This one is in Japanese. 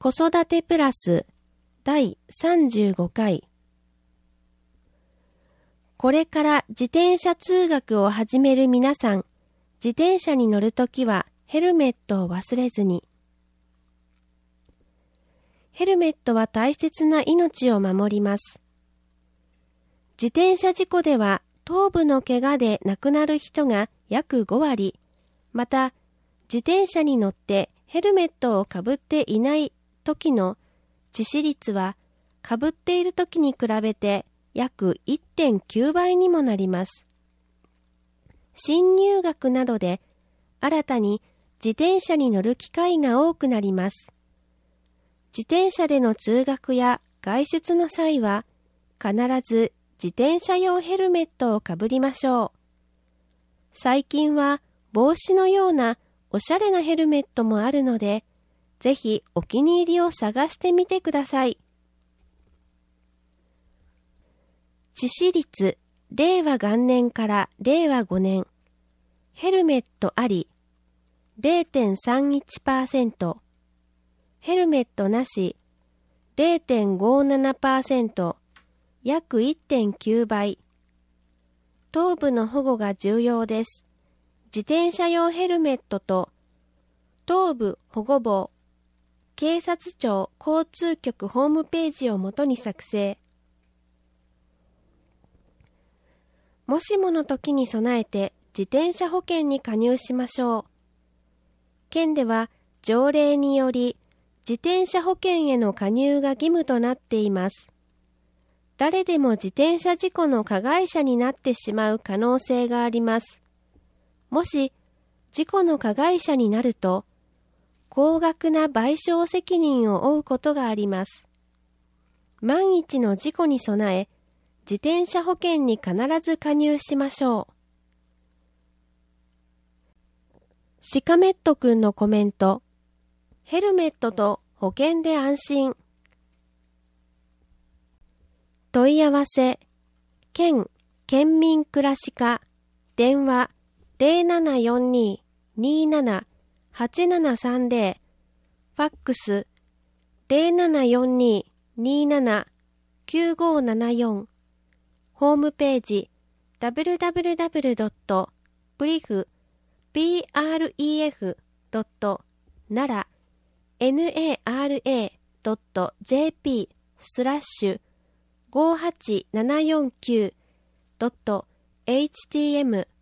子育てプラス第35回。これから自転車通学を始める皆さん、自転車に乗るときはヘルメットを忘れずに。ヘルメットは大切な命を守ります。自転車事故では頭部の怪我で亡くなる人が約5割、また自転車に乗ってヘルメットをかぶっていない時の致死率はかぶっている時に比べて約 1.9 倍にもなります。新入学などで新たに自転車に乗る機会が多くなります。自転車での通学や外出の際は必ず自転車用ヘルメットをかぶりましょう。最近は帽子のようなおしゃれなヘルメットもあるので、ぜひお気に入りを探してみてください。致死率、令和元年から令和5年、ヘルメットあり、0.31%、ヘルメットなし、0.57%、約 1.9 倍。頭部の保護が重要です。自転車用ヘルメットと頭部保護帽、警察庁交通局ホームページをもとに作成。もしもの時に備えて自転車保険に加入しましょう。県では条例により自転車保険への加入が義務となっています。誰でも自転車事故の加害者になってしまう可能性があります。もし事故の加害者になると、高額な賠償責任を負うことがあります。万一の事故に備え、自転車保険に必ず加入しましょう。シカメットくんのコメント。ヘルメットと保険で安心。問い合わせ、県民暮らし課、電話 0742-27-8730、ファックス 0742-27-9574、ホームページ www.brief.nara.jp/58749.htm